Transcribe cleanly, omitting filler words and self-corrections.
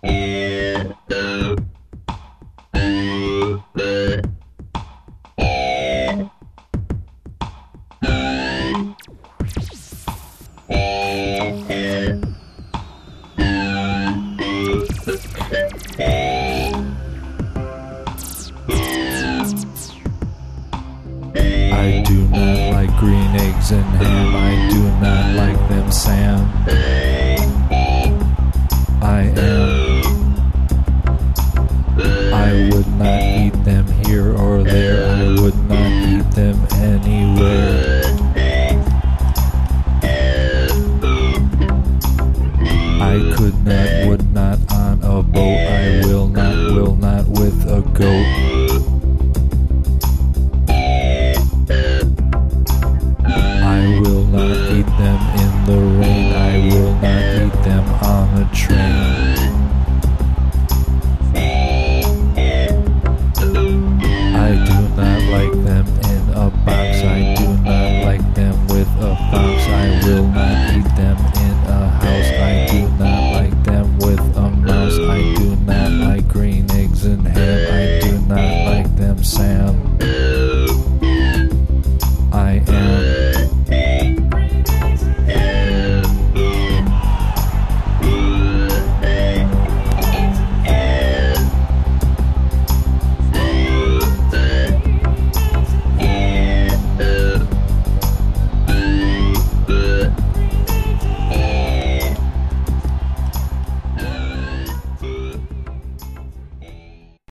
I do not like green eggs and ham. I do not like them, Sam. I would not eat them here or there. I would not eat them anywhere. I could not, would not on a boat. I will not with a goat. I will not eat them in the rain. I will not eat them on a train. I do not like them in a box. I do not like them with a fox. I will not eat them in a house. I do not like them with a mouse. I do not like green eggs and ham. I do not like them, Sam.